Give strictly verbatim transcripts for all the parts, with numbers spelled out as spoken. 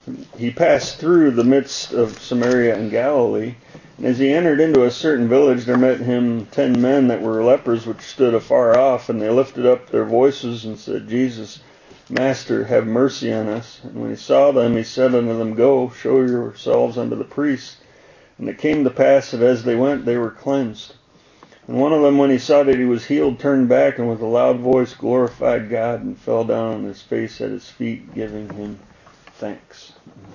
he passed through the midst of Samaria and Galilee. And as he entered into a certain village, there met him ten men that were lepers, which stood afar off. And they lifted up their voices and said, Jesus, Master, have mercy on us. And when he saw them, he said unto them, Go, show yourselves unto the priests. And it came to pass that as they went, they were cleansed. And one of them, when he saw that he was healed, turned back and with a loud voice glorified God and fell down on his face at his feet, giving him thanks.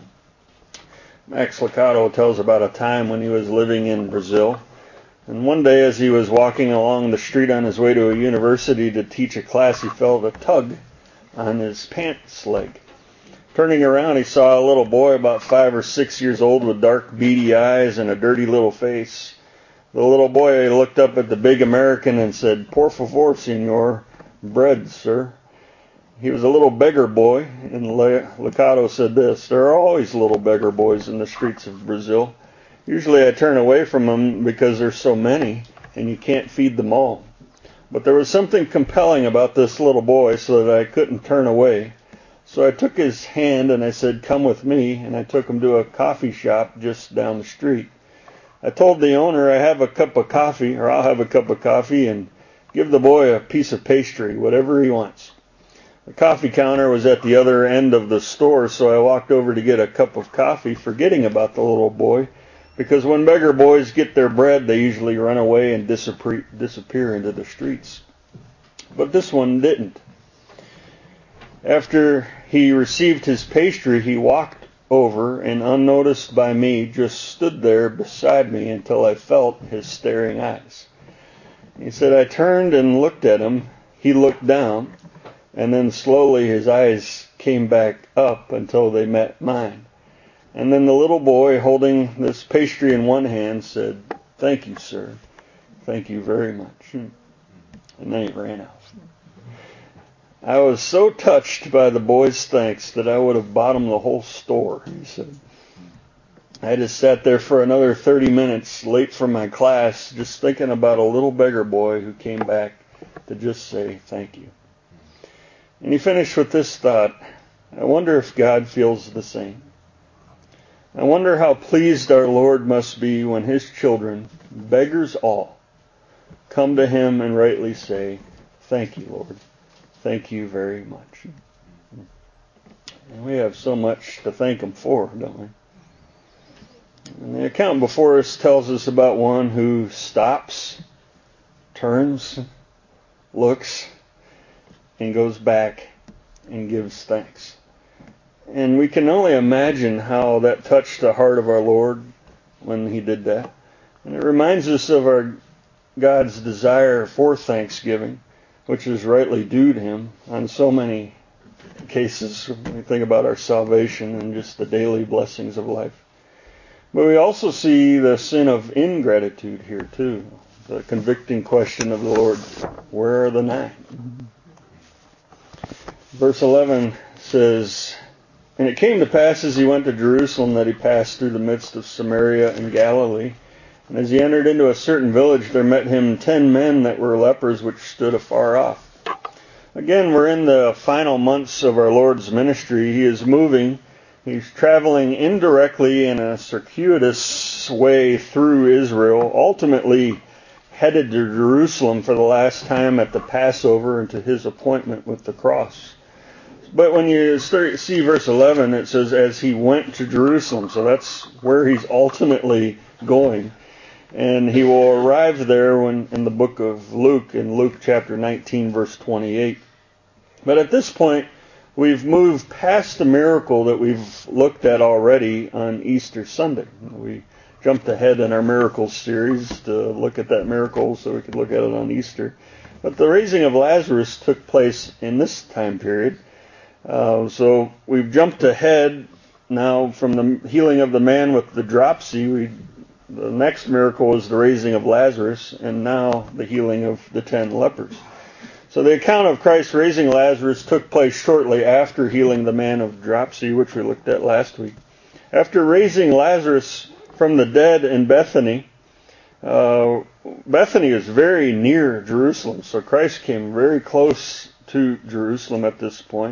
Max Lucado tells about a time when he was living in Brazil. And one day as he was walking along the street on his way to a university to teach a class, he felt a tug on his pants leg. Turning around, he saw a little boy about five or six years old with dark, beady eyes and a dirty little face. The little boy looked up at the big American and said, Por favor, senor, bread, sir. He was a little beggar boy, and Lucado said this, There are always little beggar boys in the streets of Brazil. Usually I turn away from them because there's so many, and you can't feed them all. But there was something compelling about this little boy so that I couldn't turn away. So I took his hand and I said, Come with me, and I took him to a coffee shop just down the street. I told the owner I have a cup of coffee, or I'll have a cup of coffee, and give the boy a piece of pastry, whatever he wants. The coffee counter was at the other end of the store, so I walked over to get a cup of coffee, forgetting about the little boy, because when beggar boys get their bread, they usually run away and disappear, disappear into the streets. But this one didn't. After he received his pastry, he walked over and, unnoticed by me, just stood there beside me until I felt his staring eyes. He said, I turned and looked at him. He looked down. And then slowly his eyes came back up until they met mine. And then the little boy, holding this pastry in one hand, said, Thank you, sir. Thank you very much. And then he ran out. I was so touched by the boy's thanks that I would have bought him the whole store, he said. I just sat there for another thirty minutes, late for my class, just thinking about a little beggar boy who came back to just say thank you. And he finished with this thought, I wonder if God feels the same. I wonder how pleased our Lord must be when his children, beggars all, come to him and rightly say, Thank you, Lord. Thank you very much. And we have so much to thank him for, don't we? And the account before us tells us about one who stops, turns, looks, and goes back and gives thanks. And we can only imagine how that touched the heart of our Lord when he did that. And it reminds us of our God's desire for thanksgiving, which is rightly due to him on so many cases when we think about our salvation and just the daily blessings of life. But we also see the sin of ingratitude here too. The convicting question of the Lord, where are the nine? Verse eleven says, And it came to pass as he went to Jerusalem that he passed through the midst of Samaria and Galilee. And as he entered into a certain village, there met him ten men that were lepers, which stood afar off. Again, we're in the final months of our Lord's ministry. He is moving. He's traveling indirectly in a circuitous way through Israel, ultimately headed to Jerusalem for the last time at the Passover and to his appointment with the cross. But when you start, see verse eleven, it says, as he went to Jerusalem. So that's where he's ultimately going. And he will arrive there when in the book of Luke, in Luke chapter nineteen, verse twenty-eight. But at this point, we've moved past the miracle that we've looked at already on Easter Sunday. We jumped ahead in our miracles series to look at that miracle so we could look at it on Easter. But the raising of Lazarus took place in this time period. Uh, so we've jumped ahead now from the healing of the man with the dropsy. We, the next miracle is the raising of Lazarus, and now the healing of the ten lepers. So the account of Christ raising Lazarus took place shortly after healing the man of dropsy, which we looked at last week. After raising Lazarus from the dead in Bethany, uh, Bethany is very near Jerusalem, so Christ came very close to Jerusalem at this point.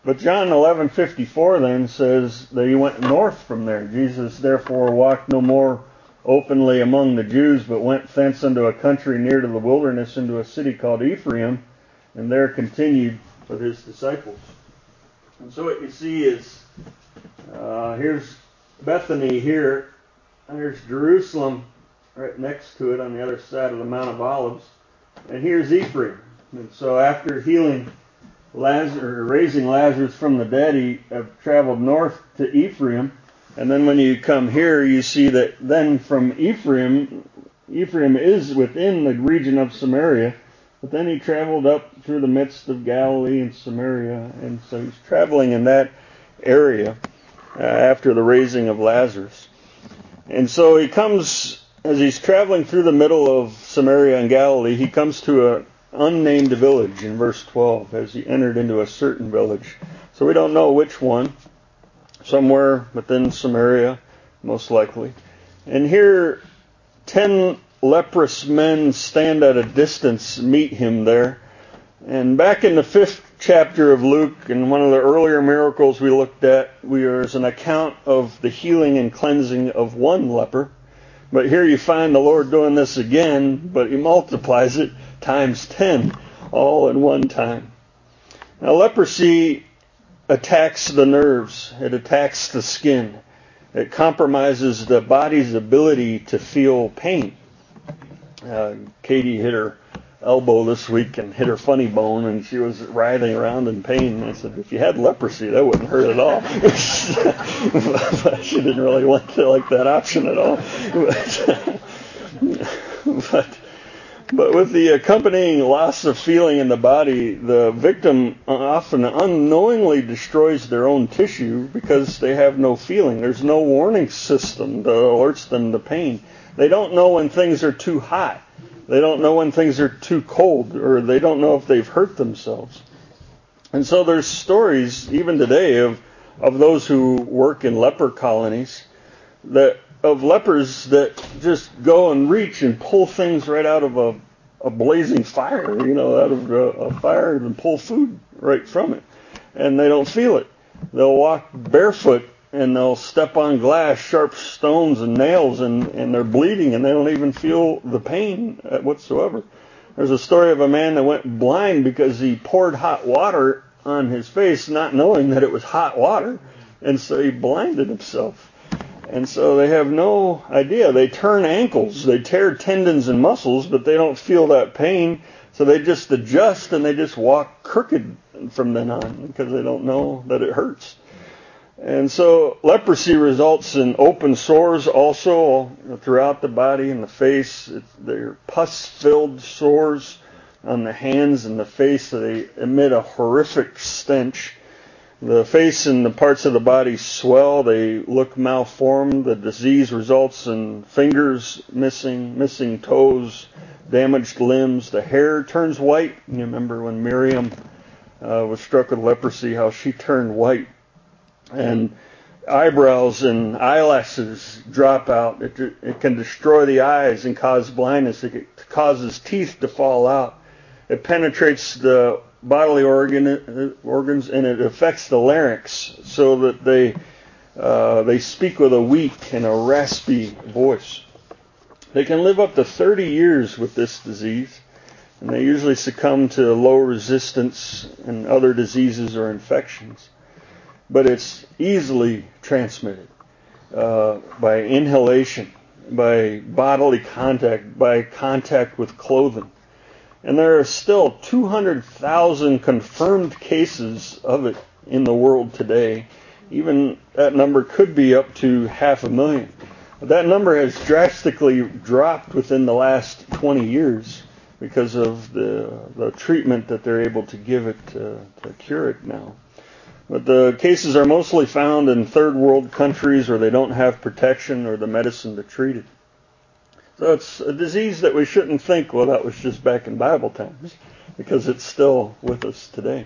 But John eleven fifty-four then says that he went north from there. Jesus therefore walked no more openly among the Jews, but went thence unto a country near to the wilderness, into a city called Ephraim, and there continued with his disciples. And so what you see is, uh, here's Bethany here, and here's Jerusalem right next to it on the other side of the Mount of Olives, and here's Ephraim. And so after healing Lazarus, or raising Lazarus from the dead, he uh, traveled north to Ephraim. And then when you come here, you see that then from Ephraim, Ephraim is within the region of Samaria, but then he traveled up through the midst of Galilee and Samaria, and so he's traveling in that area uh, after the raising of Lazarus. And so he comes, as he's traveling through the middle of Samaria and Galilee, he comes to an unnamed village in verse twelve, as he entered into a certain village. So we don't know which one. Somewhere within Samaria, most likely. And here, ten leprous men stand at a distance, meet him there. And back in the fifth chapter of Luke, in one of the earlier miracles we looked at, there's an account of the healing and cleansing of one leper. But here you find the Lord doing this again, but he multiplies it times ten, all in one time. Now, leprosy attacks the nerves. It attacks the skin. It compromises the body's ability to feel pain. Uh, Katie hit her elbow this week and hit her funny bone, and she was writhing around in pain. I said, if you had leprosy, that wouldn't hurt at all. But she didn't really want to like that option at all. But, but But with the accompanying loss of feeling in the body, the victim often unknowingly destroys their own tissue because they have no feeling. There's no warning system that alerts them to pain. They don't know when things are too hot. They don't know when things are too cold, or they don't know if they've hurt themselves. And so there's stories, even today, of, of those who work in leper colonies, that of lepers that just go and reach and pull things right out of a, a blazing fire, you know, out of a, a fire, and pull food right from it. And they don't feel it. They'll walk barefoot and they'll step on glass, sharp stones and nails, and, and they're bleeding and they don't even feel the pain whatsoever. There's a story of a man that went blind because he poured hot water on his face, not knowing that it was hot water, and so he blinded himself. And so they have no idea. They turn ankles, they tear tendons and muscles, but they don't feel that pain. So they just adjust and they just walk crooked from then on because they don't know that it hurts. And so leprosy results in open sores also throughout the body and the face. It's, they're pus-filled sores on the hands and the face. So they emit a horrific stench. The face and the parts of the body swell. They look malformed. The disease results in fingers missing, missing toes, damaged limbs. The hair turns white. You remember when Miriam uh, was struck with leprosy, how she turned white. And eyebrows and eyelashes drop out. It, it can destroy the eyes and cause blindness. It causes teeth to fall out. It penetrates the bodily organ, organs, and it affects the larynx so that they uh, they speak with a weak and a raspy voice. They can live up to thirty years with this disease, and they usually succumb to low resistance and other diseases or infections. But it's easily transmitted uh, by inhalation, by bodily contact, by contact with clothing. And there are still two hundred thousand confirmed cases of it in the world today. Even that number could be up to half a million. But that number has drastically dropped within the last twenty years because of the, the treatment that they're able to give it to, to cure it now. But the cases are mostly found in third world countries where they don't have protection or the medicine to treat it. So it's a disease that we shouldn't think, well, that was just back in Bible times, because it's still with us today.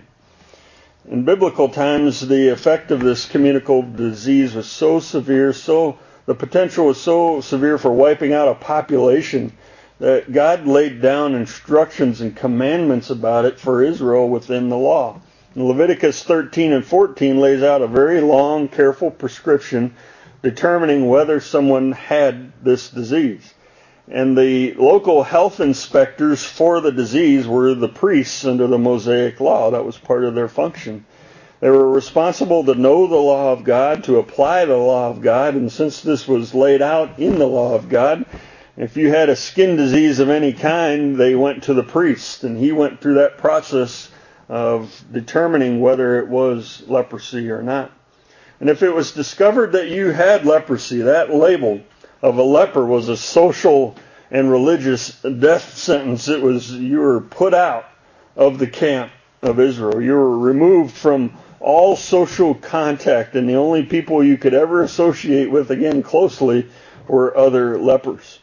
In biblical times, the effect of this communicable disease was so severe, so the potential was so severe for wiping out a population that God laid down instructions and commandments about it for Israel within the law. Leviticus thirteen and fourteen lays out a very long, careful prescription determining whether someone had this disease. And the local health inspectors for the disease were the priests under the Mosaic law. That was part of their function. They were responsible to know the law of God, to apply the law of God, and since this was laid out in the law of God, if you had a skin disease of any kind, they went to the priest, and he went through that process of determining whether it was leprosy or not. And if it was discovered that you had leprosy, that label of a leper was a social and religious death sentence. It was, you were put out of the camp of Israel. You were removed from all social contact, and the only people you could ever associate with again closely were other lepers.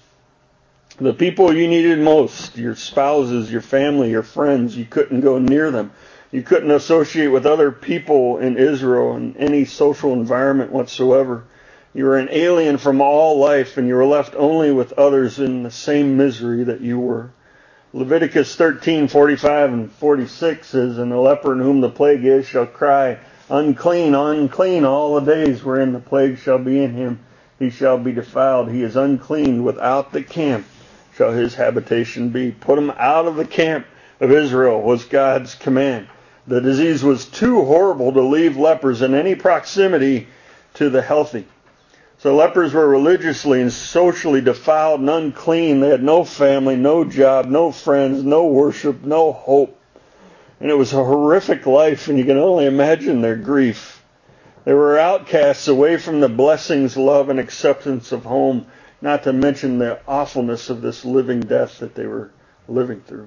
The people you needed most, your spouses, your family, your friends, you couldn't go near them. You couldn't associate with other people in Israel in any social environment whatsoever. You were an alien from all life, and you were left only with others in the same misery that you were. Leviticus thirteen, forty-five and forty-six says, "And the leper in whom the plague is shall cry, Unclean, unclean, all the days wherein the plague shall be in him. He shall be defiled. He is unclean. Without the camp shall his habitation be." Put him out of the camp of Israel was God's command. The disease was too horrible to leave lepers in any proximity to the healthy. So lepers were religiously and socially defiled and unclean. They had no family, no job, no friends, no worship, no hope. And it was a horrific life, and you can only imagine their grief. They were outcasts away from the blessings, love, and acceptance of home, not to mention the awfulness of this living death that they were living through.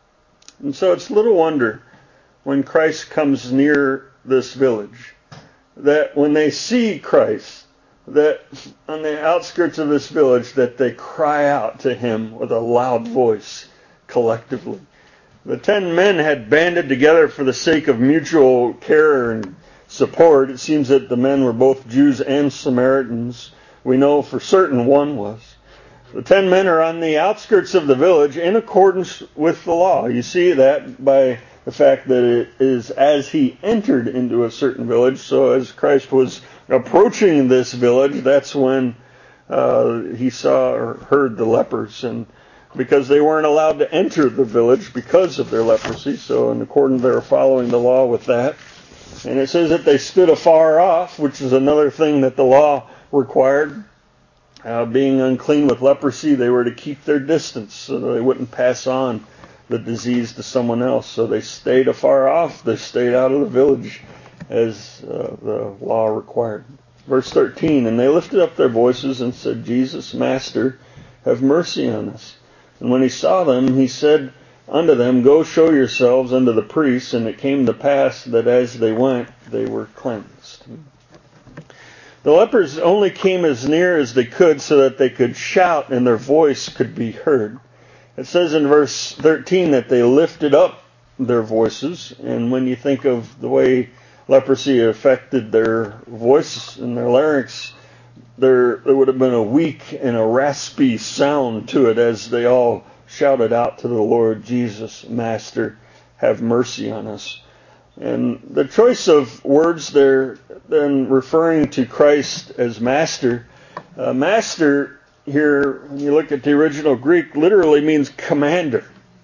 And so it's little wonder when Christ comes near this village, that when they see Christ, that on the outskirts of this village, that they cry out to him with a loud voice collectively. The ten men had banded together for the sake of mutual care and support. It seems that the men were both Jews and Samaritans. We know for certain one was. The ten men are on the outskirts of the village in accordance with the law. You see that by the fact that it is as he entered into a certain village. So as Christ was approaching this village, that's when uh, he saw or heard the lepers. And because they weren't allowed to enter the village because of their leprosy, so in accordance they were following the law with that. And it says that they stood afar off, which is another thing that the law required. Uh, being unclean with leprosy, they were to keep their distance so that they wouldn't pass on the disease to someone else. So they stayed afar off. They stayed out of the village as uh, the law required. Verse thirteen, "And they lifted up their voices and said, Jesus, Master, have mercy on us. And when he saw them, he said unto them, Go show yourselves unto the priests. And it came to pass that as they went, they were cleansed." The lepers only came as near as they could so that they could shout and their voice could be heard. It says in verse thirteen that they lifted up their voices. And when you think of the way leprosy affected their voice and their larynx, there, there would have been a weak and a raspy sound to it as they all shouted out to the Lord, Jesus, Master, have mercy on us. And the choice of words there, then referring to Christ as Master, uh, Master here, when you look at the original Greek, literally means commander.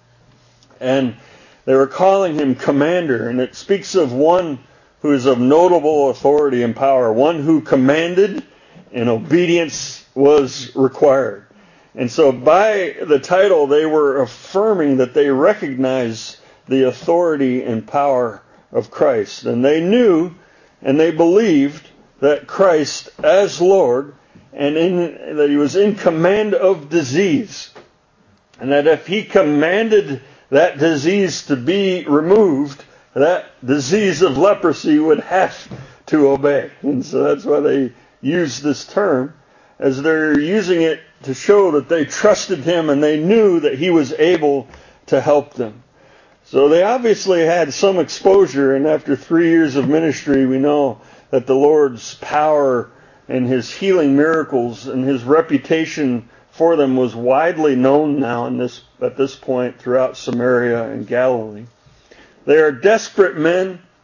And they were calling him commander, and it speaks of one who is of notable authority and power, one who commanded and obedience was required. And so by the title, they were affirming that they recognized the authority and power of Christ. And they knew and they believed that Christ as Lord, and in, that he was in command of disease. And that if he commanded that disease to be removed, that disease of leprosy would have to obey. And so that's why they use this term, as they're using it to show that they trusted him and they knew that he was able to help them. So they obviously had some exposure, and after three years of ministry, we know that the Lord's power and his healing miracles and his reputation for them was widely known now in this, at this point throughout Samaria and Galilee. They are desperate men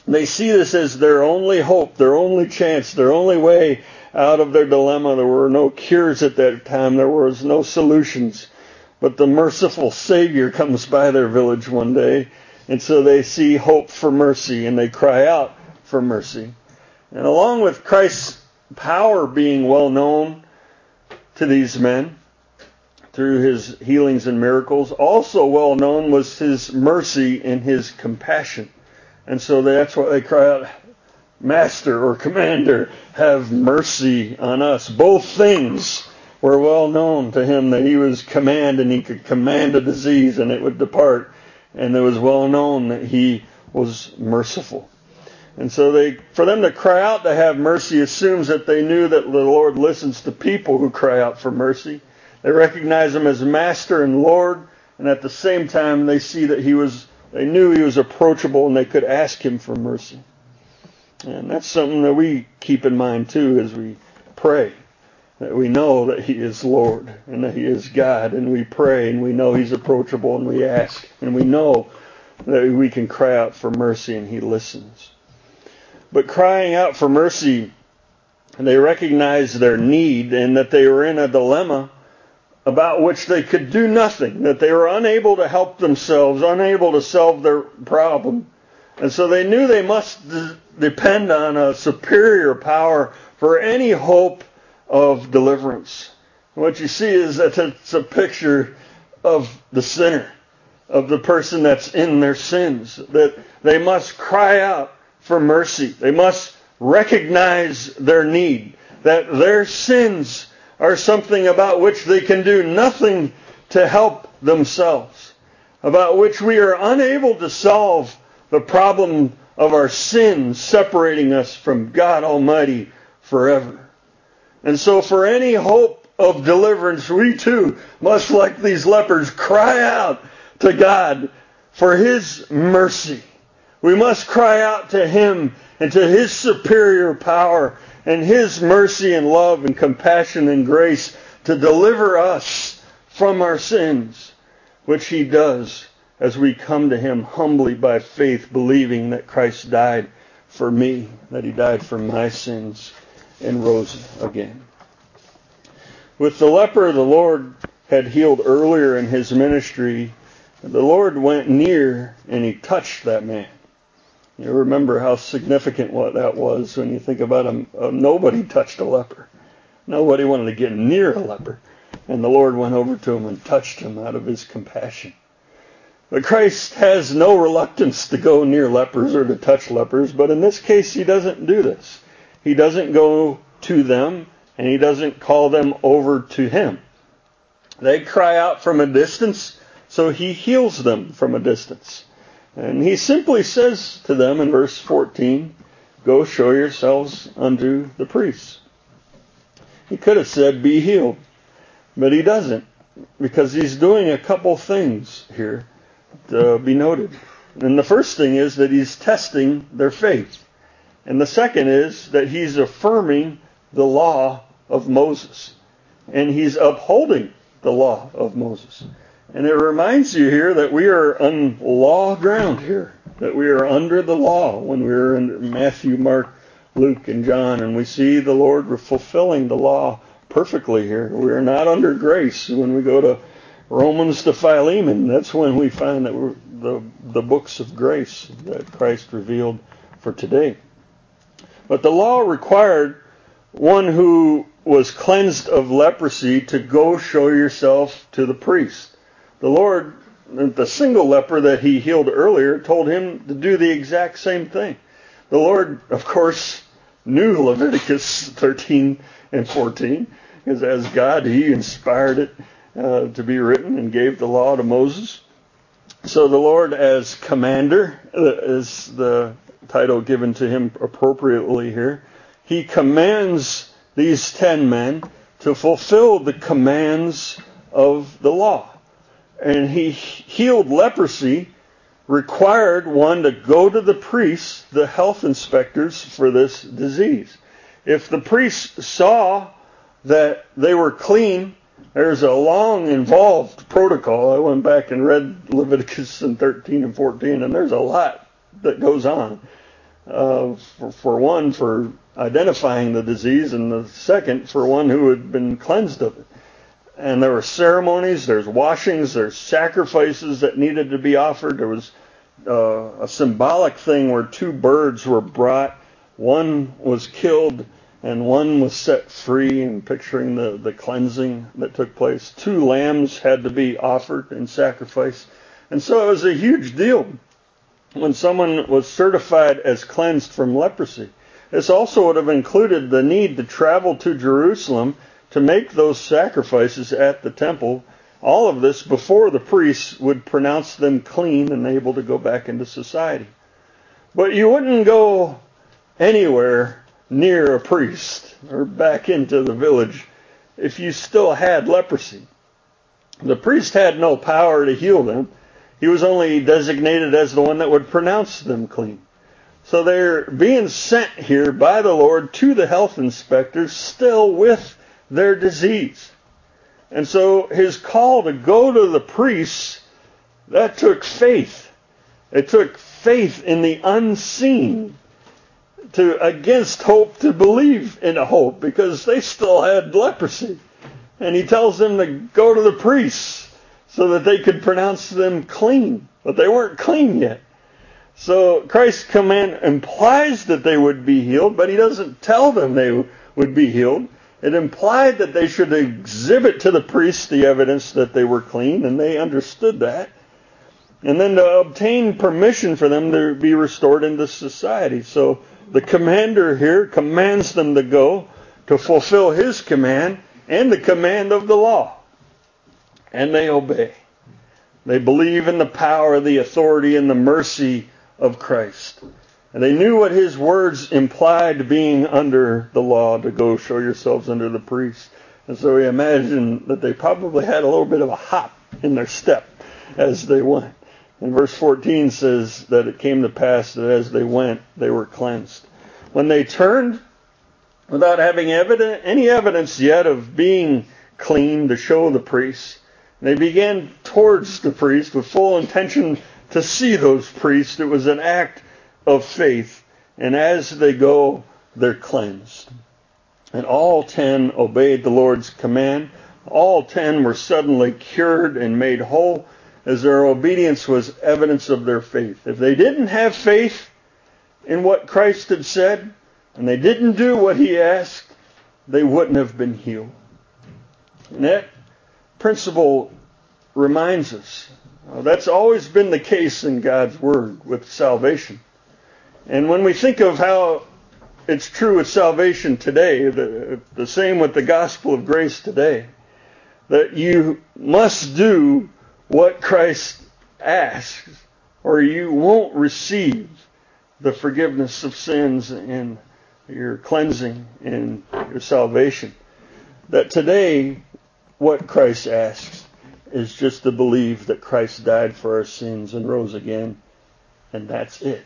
They see this as their only hope, their only chance, their only way out of their dilemma. There were no cures at that time. There was no solutions. But the merciful Savior comes by their village one day, and so they see hope for mercy, and they cry out for mercy. And along with Christ's power being well known to these men through his healings and miracles, also well known was his mercy and his compassion. And so that's why they cry out, Master or Commander, have mercy on us. Both things were well known to him, that he was command and he could command a disease and it would depart. And it was well known that he was merciful. And so they, for them to cry out to have mercy assumes that they knew that the Lord listens to people who cry out for mercy. They recognize him as Master and Lord, and at the same time they see that he was They knew he was approachable and they could ask him for mercy. And that's something that we keep in mind too as we pray. That we know that he is Lord and that he is God. And we pray and we know he's approachable and we ask. And we know that we can cry out for mercy and he listens. But crying out for mercy, they recognized their need and that they were in a dilemma about which they could do nothing, that they were unable to help themselves, unable to solve their problem. And so they knew they must d- depend on a superior power for any hope of deliverance. And what you see is that it's a picture of the sinner, of the person that's in their sins, that they must cry out for mercy. They must recognize their need, that their sins are something about which they can do nothing to help themselves, about which we are unable to solve the problem of our sins separating us from God Almighty forever. And so for any hope of deliverance, we too must, like these lepers, cry out to God for his mercy. We must cry out to him and to his superior power and his mercy and love and compassion and grace to deliver us from our sins, which he does as we come to him humbly by faith, believing that Christ died for me, that he died for my sins and rose again. With the leper the Lord had healed earlier in his ministry, the Lord went near and he touched that man. You remember how significant what that was when you think about him. Uh, nobody touched a leper. Nobody wanted to get near a leper. And the Lord went over to him and touched him out of his compassion. But Christ has no reluctance to go near lepers or to touch lepers. But in this case, he doesn't do this. He doesn't go to them and he doesn't call them over to him. They cry out from a distance, so he heals them from a distance. And he simply says to them in verse fourteen, go show yourselves unto the priests. He could have said, be healed. But he doesn't, because he's doing a couple things here to be noted. And the first thing is that he's testing their faith. And the second is that he's affirming the law of Moses. And he's upholding the law of Moses. And it reminds you here that we are on law ground here, that we are under the law when we are in Matthew, Mark, Luke, and John, and we see the Lord fulfilling the law perfectly here. We are not under grace. When we go to Romans to Philemon, that's when we find that we're the, the books of grace that Christ revealed for today. But the law required one who was cleansed of leprosy to go show yourself to the priest. The Lord, the single leper that he healed earlier, told him to do the exact same thing. The Lord, of course, knew Leviticus thirteen and fourteen, because as God, he inspired it uh, to be written and gave the law to Moses. So the Lord, as commander, uh, is the title given to him appropriately here. He commands these ten men to fulfill the commands of the law. And he healed leprosy, required one to go to the priests, the health inspectors, for this disease. If the priests saw that they were clean, there's a long, involved protocol. I went back and read Leviticus thirteen and fourteen, and there's a lot that goes on. Uh, for, for one, for identifying the disease, and the second, for one who had been cleansed of it. And there were ceremonies, there's washings, there's sacrifices that needed to be offered. There was uh, a symbolic thing where two birds were brought. One was killed and one was set free, and picturing the, the cleansing that took place. Two lambs had to be offered in sacrifice. And so it was a huge deal when someone was certified as cleansed from leprosy. This also would have included the need to travel to Jerusalem to make those sacrifices at the temple. All of this before the priests would pronounce them clean and able to go back into society. But you wouldn't go anywhere near a priest or back into the village if you still had leprosy. The priest had no power to heal them. He was only designated as the one that would pronounce them clean. So they're being sent here by the Lord to the health inspectors still with their disease. And so his call to go to the priests, that took faith. It took faith in the unseen to against hope to believe in a hope, because they still had leprosy. And he tells them to go to the priests so that they could pronounce them clean. But they weren't clean yet. So Christ's command implies that they would be healed, but he doesn't tell them they would be healed. It implied that they should exhibit to the priests the evidence that they were clean, and they understood that. And then to obtain permission for them to be restored into society. So the commander here commands them to go to fulfill his command and the command of the law. And they obey. They believe in the power, the authority, and the mercy of Christ. And they knew what his words implied, being under the law, to go show yourselves under the priest. And so we imagine that they probably had a little bit of a hop in their step as they went. And verse fourteen says that it came to pass that as they went, they were cleansed. When they turned, without having evident, any evidence yet of being clean to show the priests, they began towards the priest with full intention to see those priests. It was an act of faith. And as they go, they're cleansed. And all ten obeyed the Lord's command. All ten were suddenly cured and made whole, as their obedience was evidence of their faith. If they didn't have faith in what Christ had said, and they didn't do what he asked, they wouldn't have been healed. And that principle reminds us, uh, that's always been the case in God's Word with salvation. And when we think of how it's true with salvation today, the, the same with the gospel of grace today, that you must do what Christ asks, or you won't receive the forgiveness of sins and your cleansing and your salvation. That today, what Christ asks is just to believe that Christ died for our sins and rose again, and that's it.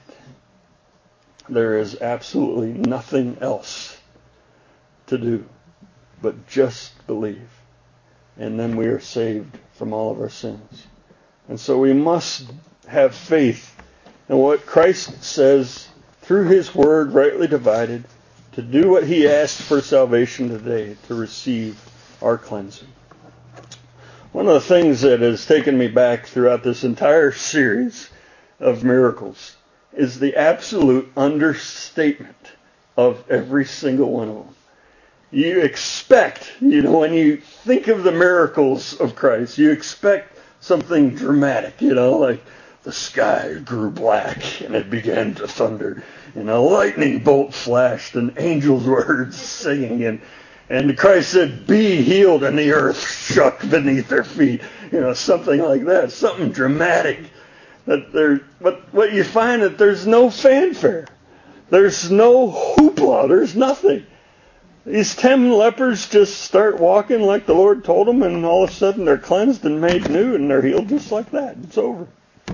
There is absolutely nothing else to do but just believe. And then we are saved from all of our sins. And so we must have faith in what Christ says through his word, rightly divided, to do what he asked for salvation today, to receive our cleansing. One of the things that has taken me back throughout this entire series of miracles is the absolute understatement of every single one of them. You expect, you know, when you think of the miracles of Christ, you expect something dramatic, you know, like the sky grew black and it began to thunder, and a lightning bolt flashed and angels were heard singing, and and Christ said, "Be healed," and the earth shook beneath their feet. You know, something like that, something dramatic. That there, but what you find that there's no fanfare, there's no hoopla, there's nothing. These ten lepers just start walking like the Lord told them, and all of a sudden they're cleansed and made new, and they're healed just like that. It's over.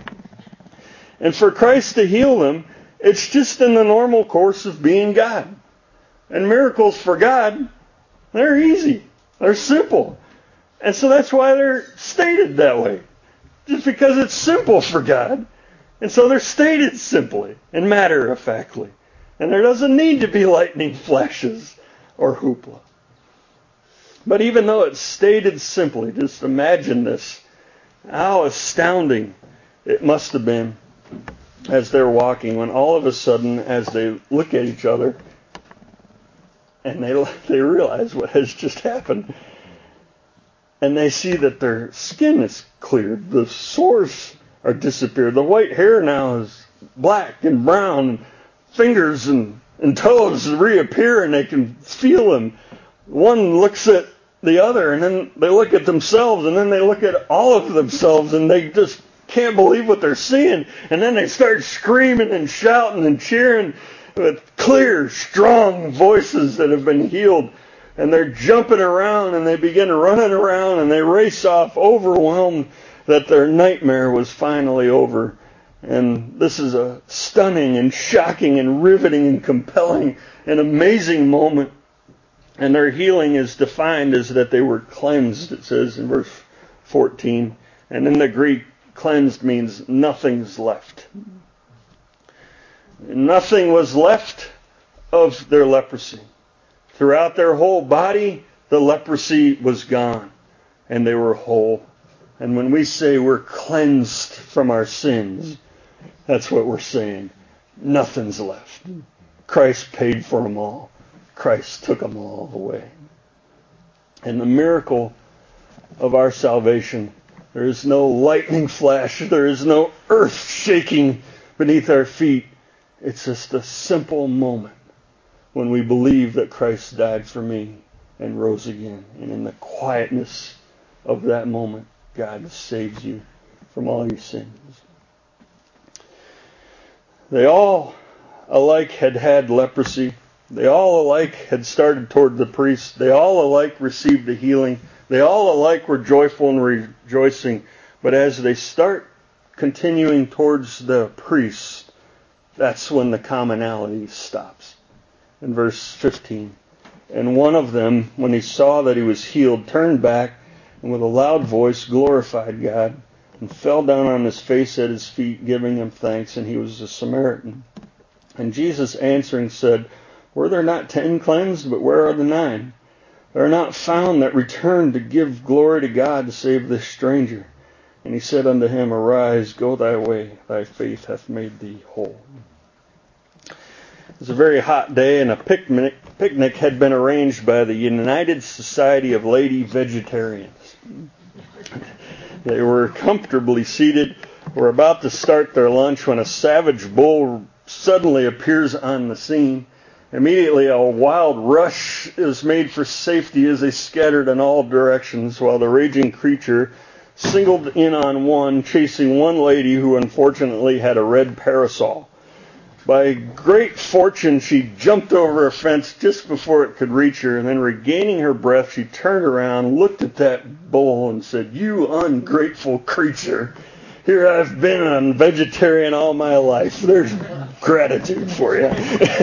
And for Christ to heal them, it's just in the normal course of being God. And miracles for God, they're easy. They're simple. And so that's why they're stated that way. Just because it's simple for God, And so they're stated simply and matter-of-factly. And there doesn't need to be lightning flashes or hoopla. But even though it's stated simply, just imagine this, how astounding it must have been as they're walking when all of a sudden, as they look at each other, and they they realize what has just happened. And they see that their skin is cleared. The sores are disappeared. The white hair now is black and brown. Fingers and, and toes reappear and they can feel them. One looks at the other and then they look at themselves and then they look at all of themselves and they just can't believe what they're seeing. And then they start screaming and shouting and cheering with clear, strong voices that have been healed. And they're jumping around and they begin running around and they race off, overwhelmed that their nightmare was finally over. And this is a stunning and shocking and riveting and compelling and amazing moment. And their healing is defined as that they were cleansed, it says in verse fourteen. And in the Greek, cleansed means nothing's left. Nothing was left of their leprosy. Throughout their whole body, the leprosy was gone, and they were whole. And when we say we're cleansed from our sins, that's what we're saying. Nothing's left. Christ paid for them all. Christ took them all away. And the miracle of our salvation, there is no lightning flash, there is no earth shaking beneath our feet. It's just a simple moment when we believe that Christ died for me and rose again. And in the quietness of that moment, God saves you from all your sins. They all alike had had leprosy. They all alike had started toward the priest. They all alike received a healing. They all alike were joyful and rejoicing. But as they start continuing towards the priest, that's when the commonality stops. In verse fifteen, and one of them, when he saw that he was healed, turned back and with a loud voice glorified God and fell down on his face at his feet, giving him thanks, and he was a Samaritan. And Jesus answering said, were there not ten cleansed, but where are the nine? There are not found that returned to give glory to God, save this stranger. And he said unto him, arise, go thy way, thy faith hath made thee whole. It was a very hot day, and a picnic, picnic had been arranged by the United Society of Lady Vegetarians. They were comfortably seated, were about to start their lunch when a savage bull suddenly appears on the scene. Immediately a wild rush is made for safety as they scattered in all directions, while the raging creature singled in on one, chasing one lady who unfortunately had a red parasol. By great fortune, she jumped over a fence just before it could reach her, and then regaining her breath, she turned around, looked at that bull, and said, you ungrateful creature, here I've been a vegetarian all my life. There's gratitude for you.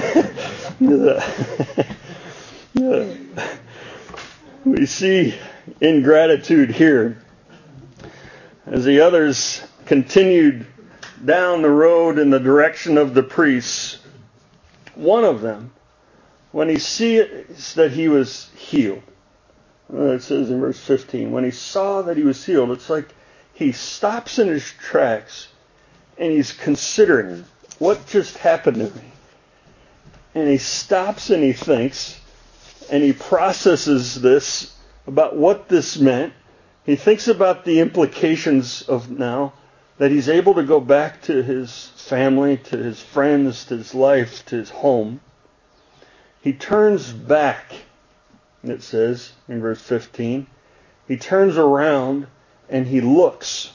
We see ingratitude here as the others continued down the road in the direction of the priests. One of them, when he sees that he was healed, it says in verse fifteen, when he saw that he was healed, it's like he stops in his tracks and he's considering what just happened to me. And he stops and he thinks and he processes this about what this meant. He thinks about the implications of now that he's able to go back to his family, to his friends, to his life, to his home. He turns back, it says in verse fifteen. He turns around and he looks.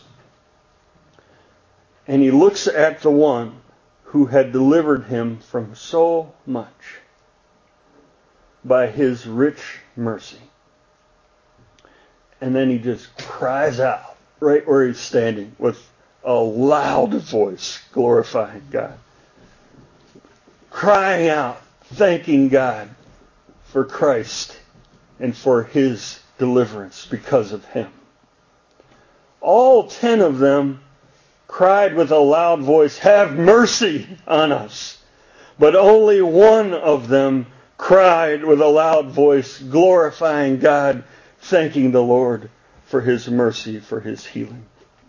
And he looks at the one who had delivered him from so much by his rich mercy. And then he just cries out right where he's standing with a loud voice, glorifying God. Crying out, thanking God for Christ and for his deliverance because of him. All ten of them cried with a loud voice, "Have mercy on us." But only one of them cried with a loud voice, glorifying God, thanking the Lord for his mercy, for his healing.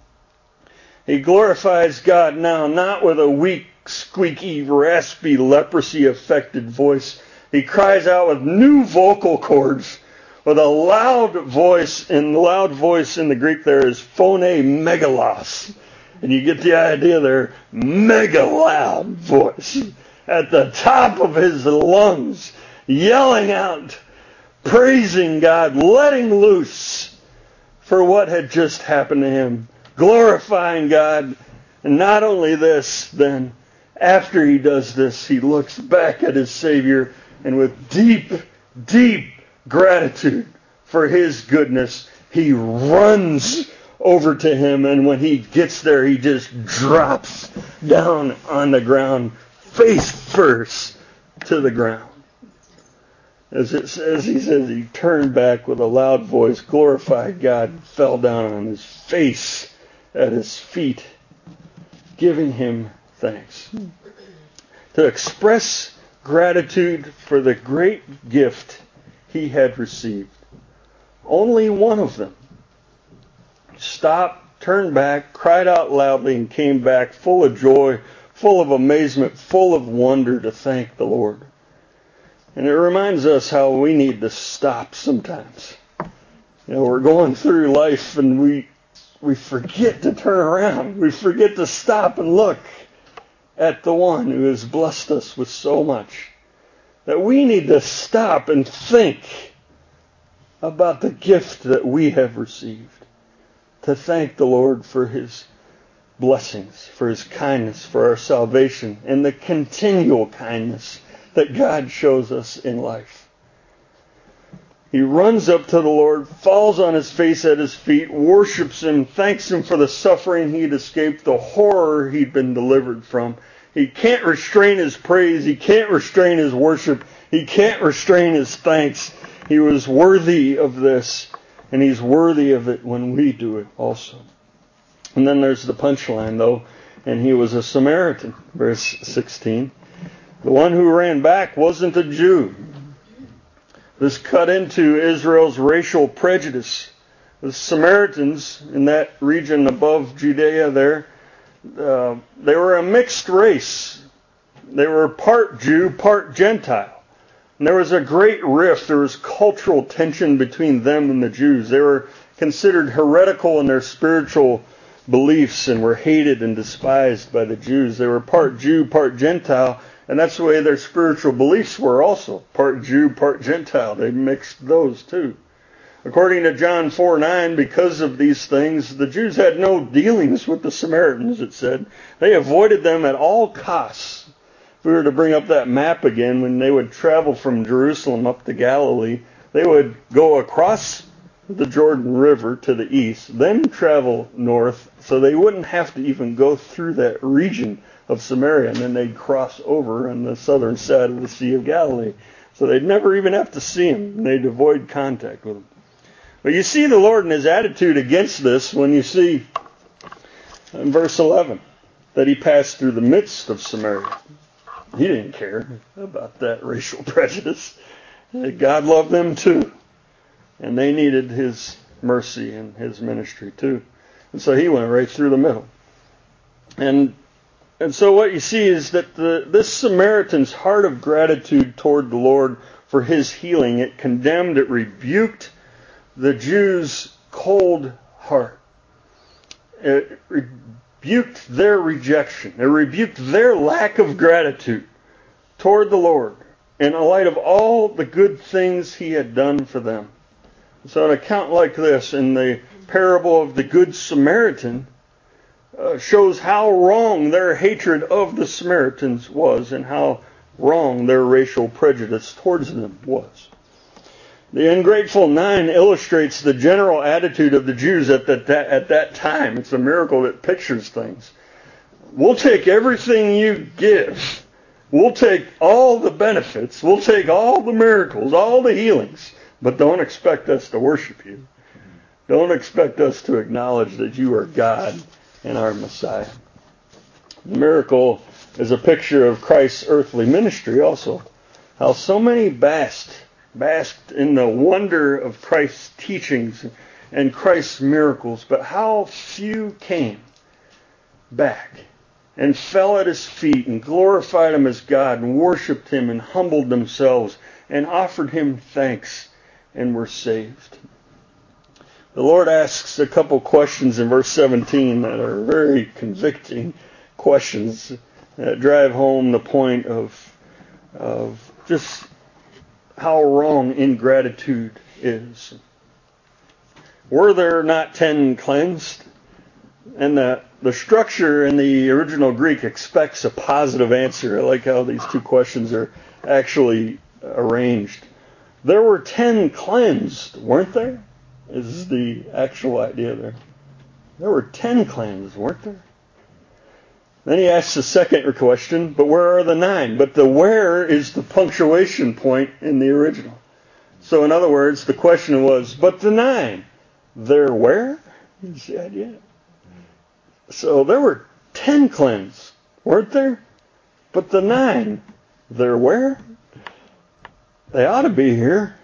He glorifies God now, not with a weak, squeaky, raspy, leprosy-affected voice. He cries out with new vocal cords, with a loud voice, and the loud voice in the Greek there is phone megalos. And you get the idea there, mega loud voice at the top of his lungs, yelling out, praising God, letting loose for what had just happened to him, glorifying God. And not only this, then, after he does this, he looks back at his Savior and with deep, deep gratitude for his goodness, he runs over to him, and when he gets there, he just drops down on the ground, face first to the ground. As it says, he says he turned back with a loud voice, glorified God, and fell down on his face at his feet, giving him thanks. To express gratitude for the great gift he had received. Only one of them stopped, turned back, cried out loudly, and came back full of joy, full of amazement, full of wonder to thank the Lord. And it reminds us how we need to stop sometimes. You know, we're going through life and we we forget to turn around. We forget to stop and look at the one who has blessed us with so much. That we need to stop and think about the gift that we have received. To thank the Lord for his blessings, for his kindness, for our salvation, and the continual kindness that God shows us in life. He runs up to the Lord, falls on his face at his feet, worships him, thanks him for the suffering he'd escaped, the horror he'd been delivered from. He can't restrain his praise. He can't restrain his worship. He can't restrain his thanks. He was worthy of this, and he's worthy of it when we do it also. And then there's the punchline, though, and he was a Samaritan, verse sixteen. The one who ran back wasn't a Jew. This cut into Israel's racial prejudice. The Samaritans in that region above Judea there, uh, they were a mixed race. They were part Jew, part Gentile. And there was a great rift. There was cultural tension between them and the Jews. They were considered heretical in their spiritual beliefs and were hated and despised by the Jews. They were part Jew, part Gentile. And that's the way their spiritual beliefs were also. Part Jew, part Gentile. They mixed those too. According to John four nine, because of these things, the Jews had no dealings with the Samaritans, it said. They avoided them at all costs. If we were to bring up that map again, when they would travel from Jerusalem up to Galilee, they would go across the Jordan River to the east, then travel north, so they wouldn't have to even go through that region of Samaria, and then they'd cross over on the southern side of the Sea of Galilee. So they'd never even have to see him, and they'd avoid contact with him. But you see the Lord in his attitude against this when you see in verse eleven that he passed through the midst of Samaria. He didn't care about that racial prejudice. God loved them too. And they needed his mercy and his ministry too. And so he went right through the middle. And and so what you see is that the, this Samaritan's heart of gratitude toward the Lord for his healing, it condemned, it rebuked the Jews' cold heart. It rebuked their rejection. It rebuked their lack of gratitude toward the Lord in light of all the good things he had done for them. So an account like this in the parable of the Good Samaritan uh, shows how wrong their hatred of the Samaritans was and how wrong their racial prejudice towards them was. The ungrateful nine illustrates the general attitude of the Jews at that, at that time. It's a miracle that pictures things. We'll take everything you give. We'll take all the benefits. We'll take all the miracles, all the healings. But don't expect us to worship you. Don't expect us to acknowledge that you are God and our Messiah. The miracle is a picture of Christ's earthly ministry also. How so many basked, basked in the wonder of Christ's teachings and Christ's miracles, but how few came back and fell at his feet and glorified him as God and worshiped him and humbled themselves and offered him thanks and were saved. The Lord asks a couple questions in verse seventeen that are very convicting questions that drive home the point of, of just how wrong ingratitude is. Were there not ten cleansed? And the, the structure in the original Greek expects a positive answer. I like how these two questions are actually arranged. There were ten cleansed, weren't there? Is the actual idea there. There were ten cleansed, weren't there? Then he asks the second question, but where are the nine? But the where is the punctuation point in the original. So in other words, the question was, but the nine, they're where? Is the idea. So there were ten cleansed, weren't there? But the nine, they're where? They ought to be here.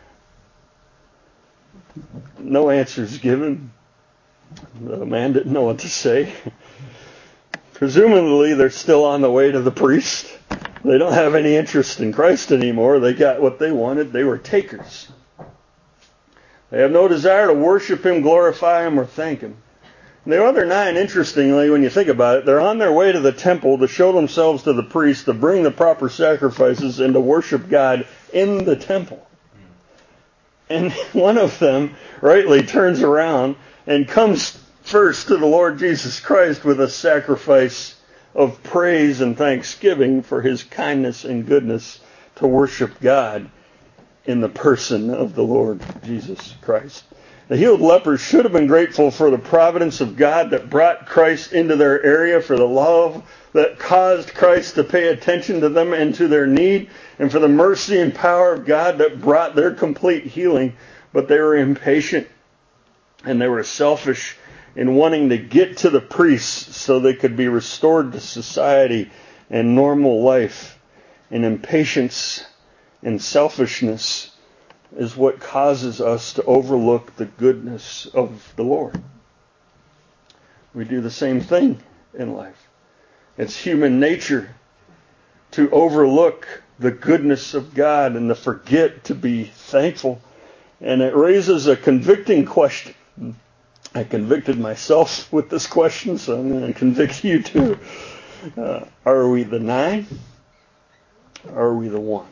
No answers given. The man didn't know what to say. Presumably they're still on the way to the priest. They don't have any interest in Christ anymore. They got what they wanted. They were takers. They have no desire to worship him, glorify him, or thank him. And the other nine, interestingly, when you think about it, they're on their way to the temple to show themselves to the priest, to bring the proper sacrifices, and to worship God in the temple. And one of them rightly turns around and comes first to the Lord Jesus Christ with a sacrifice of praise and thanksgiving for his kindness and goodness to worship God in the person of the Lord Jesus Christ. The healed lepers should have been grateful for the providence of God that brought Christ into their area, for the love that caused Christ to pay attention to them and to their need, and for the mercy and power of God that brought their complete healing. But they were impatient and they were selfish in wanting to get to the priests so they could be restored to society and normal life. And impatience and selfishness is what causes us to overlook the goodness of the Lord. We do the same thing in life. It's human nature to overlook the goodness of God and to forget to be thankful. And it raises a convicting question. I convicted myself with this question, so I'm going to convict you too. Uh, are we the nine? Or are we the one?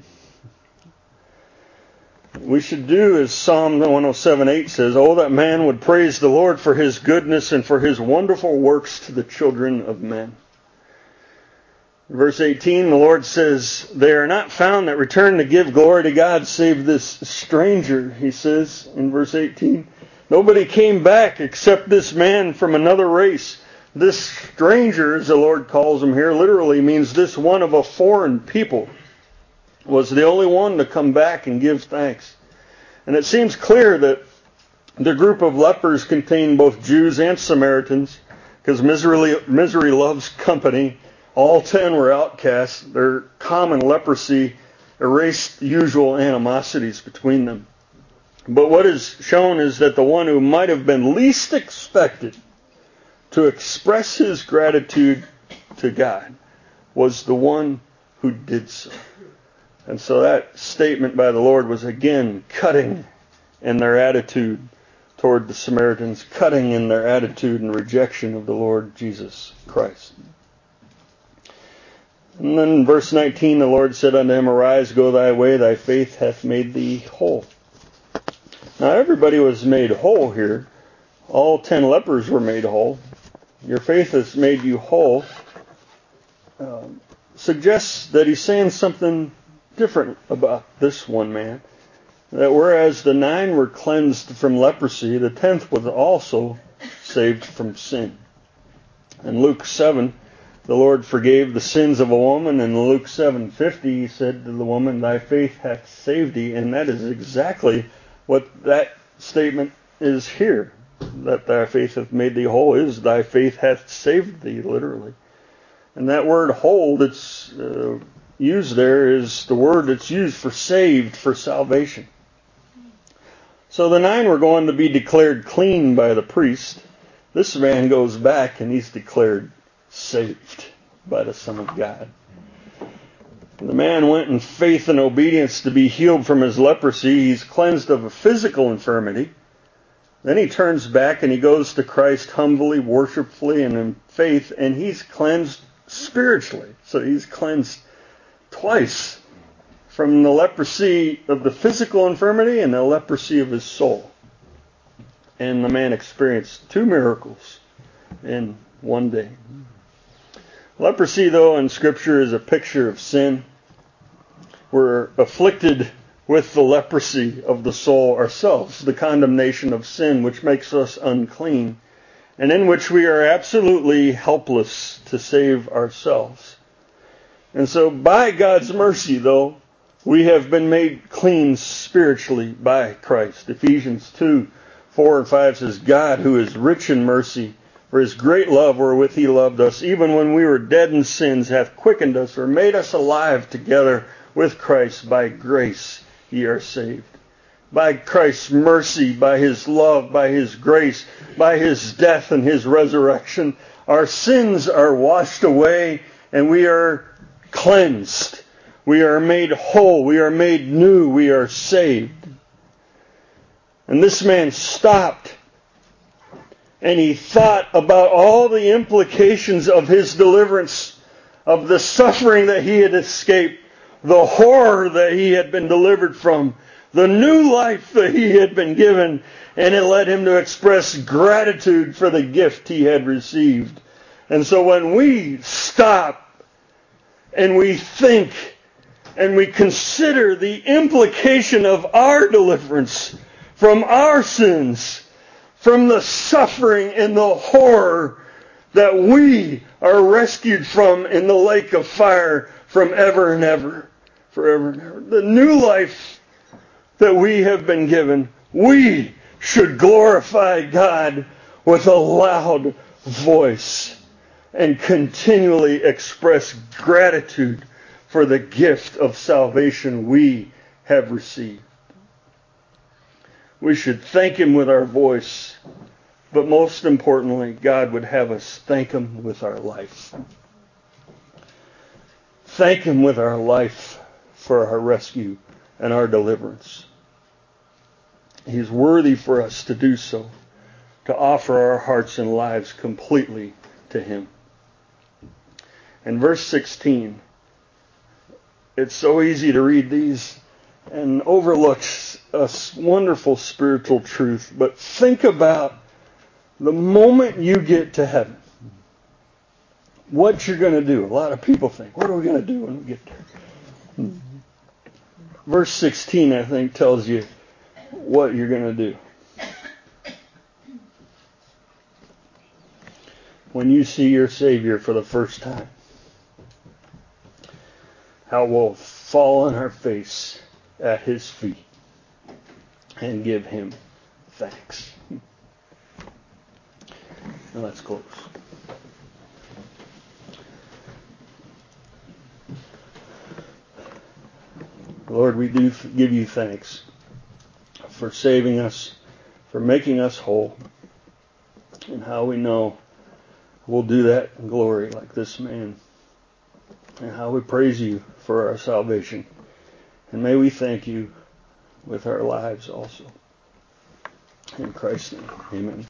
We should do as Psalm one oh seven eight says, oh, that man would praise the Lord for his goodness and for his wonderful works to the children of men. In verse eighteen, the Lord says, they are not found that return to give glory to God save this stranger, he says in verse eighteen. Nobody came back except this man from another race. This stranger, as the Lord calls him here, literally means this one of a foreign people, was the only one to come back and give thanks. And it seems clear that the group of lepers contained both Jews and Samaritans, because misery, misery loves company. All ten were outcasts. Their common leprosy erased usual animosities between them. But what is shown is that the one who might have been least expected to express his gratitude to God was the one who did so. And so that statement by the Lord was again cutting in their attitude toward the Samaritans, cutting in their attitude and rejection of the Lord Jesus Christ. And then in verse nineteen, the Lord said unto him, arise, go thy way, thy faith hath made thee whole. Now everybody was made whole here. All ten lepers were made whole. Your faith has made you whole. Um, suggests that he's saying something different about this one man. That whereas the nine were cleansed from leprosy, the tenth was also saved from sin. In Luke seven, the Lord forgave the sins of a woman. In Luke seven fifty, he said to the woman, thy faith hath saved thee. And that is exactly what that statement is here. that thy faith hath made thee whole is thy faith hath saved thee, literally. And that word whole that's uh, used there is the word that's used for saved, for salvation. So the nine were going to be declared clean by the priest. This man goes back and he's declared saved by the Son of God. The man went in faith and obedience to be healed from his leprosy. He's cleansed of a physical infirmity. Then he turns back and he goes to Christ humbly, worshipfully, and in faith, and he's cleansed spiritually. So he's cleansed twice from the leprosy of the physical infirmity and the leprosy of his soul. And the man experienced two miracles in one day. Leprosy, though, in Scripture is a picture of sin. We're afflicted with the leprosy of the soul ourselves, the condemnation of sin, which makes us unclean, and in which we are absolutely helpless to save ourselves. And so, by God's mercy, though, we have been made clean spiritually by Christ. Ephesians two, four and five says, God, who is rich in mercy, for his great love wherewith he loved us, even when we were dead in sins, hath quickened us, or made us alive together with Christ. By grace ye are saved. By Christ's mercy, by his love, by his grace, by his death and his resurrection, our sins are washed away and we are cleansed. We are made whole. We are made new. We are saved. And this man stopped and he thought about all the implications of his deliverance, of the suffering that he had escaped, the horror that he had been delivered from, the new life that he had been given, and it led him to express gratitude for the gift he had received. And so when we stop and we think and we consider the implication of our deliverance from our sins, from the suffering and the horror that we are rescued from in the lake of fire from ever and ever, forever and ever. The new life that we have been given, we should glorify God with a loud voice and continually express gratitude for the gift of salvation we have received. We should thank him with our voice, but most importantly, God would have us thank him with our life. Thank him with our life for our rescue and our deliverance. He's worthy for us to do so, to offer our hearts and lives completely to him. In verse sixteen, it's so easy to read these and overlook a wonderful spiritual truth, but think about the moment you get to heaven, what you're going to do. A lot of people think, what are we going to do when we get there? Verse sixteen, I think, tells you what you're going to do. When you see your Savior for the first time, how we'll fall on our face at his feet and give him thanks. Now let's close. Lord, we do give you thanks for saving us, for making us whole, and how we know we'll do that in glory like this man, and how we praise you for our salvation. And may we thank you with our lives also. In Christ's name, amen.